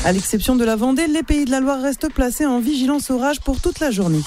À l'exception de la Vendée, les Pays de la Loire restent placés en vigilance orage pour toute la journée.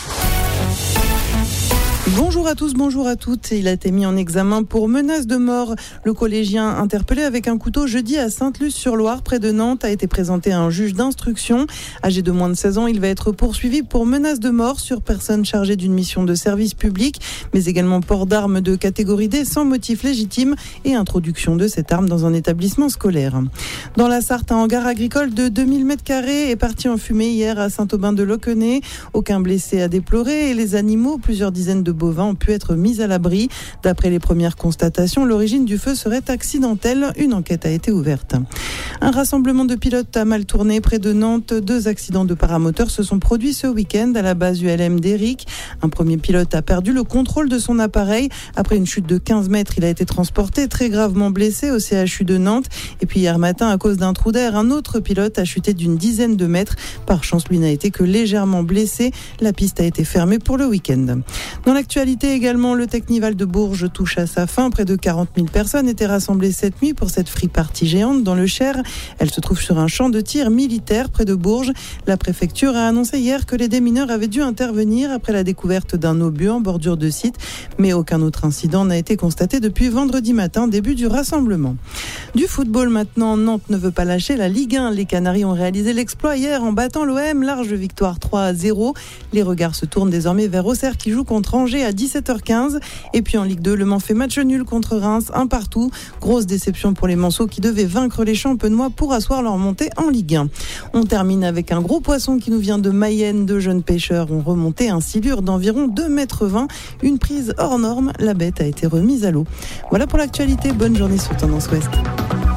Bonjour à tous, bonjour à toutes. Il a été mis en examen pour menace de mort. Le collégien interpellé avec un couteau jeudi à Sainte-Luce-sur-Loire, près de Nantes, a été présenté à un juge d'instruction. Âgé de moins de 16 ans, il va être poursuivi pour menace de mort sur personne chargée d'une mission de service public, mais également port d'armes de catégorie D sans motif légitime et introduction de cette arme dans un établissement scolaire. Dans la Sarthe, un hangar agricole de 2000 m² est parti en fumée hier à Saint-Aubin-de-Locquenay. Aucun blessé à déplorer et les animaux, plusieurs dizaines de bovins, ont pu être mis à l'abri. D'après les premières constatations, l'origine du feu serait accidentelle. Une enquête a été ouverte. Un rassemblement de pilotes a mal tourné près de Nantes. 2 accidents de paramoteurs se sont produits ce week-end à la base ULM d'Éric. Un premier pilote a perdu le contrôle de son appareil. Après une chute de 15 mètres, il a été transporté très gravement blessé au CHU de Nantes. Et puis hier matin, à cause d'un trou d'air, un autre pilote a chuté d'une dizaine de mètres. Par chance, lui n'a été que légèrement blessé. La piste a été fermée pour le week-end. Dans l'actualité également, le Technival de Bourges touche à sa fin. Près de 40 000 personnes étaient rassemblées cette nuit pour cette free party géante dans le Cher. Elle se trouve sur un champ de tir militaire près de Bourges. La préfecture a annoncé hier que les démineurs avaient dû intervenir après la découverte d'un obus en bordure de site. Mais aucun autre incident n'a été constaté depuis vendredi matin, début du rassemblement. Du football maintenant, Nantes ne veut pas lâcher la Ligue 1. Les Canaries ont réalisé l'exploit hier en battant l'OM. Large victoire 3-0. Les regards se tournent désormais vers Auxerre qui joue contre Angers à 17h15. Et puis en Ligue 2, Le Mans fait match nul contre Reims, 1-1. Grosse déception pour les Manceaux qui devaient vaincre les Champenois pour asseoir leur montée en Ligue 1. On termine avec un gros poisson qui nous vient de Mayenne. 2 jeunes pêcheurs ont remonté un silure d'environ 2,20 m. Une prise hors norme. La bête a été remise à l'eau. Voilà pour l'actualité. Bonne journée sur Tendance Ouest.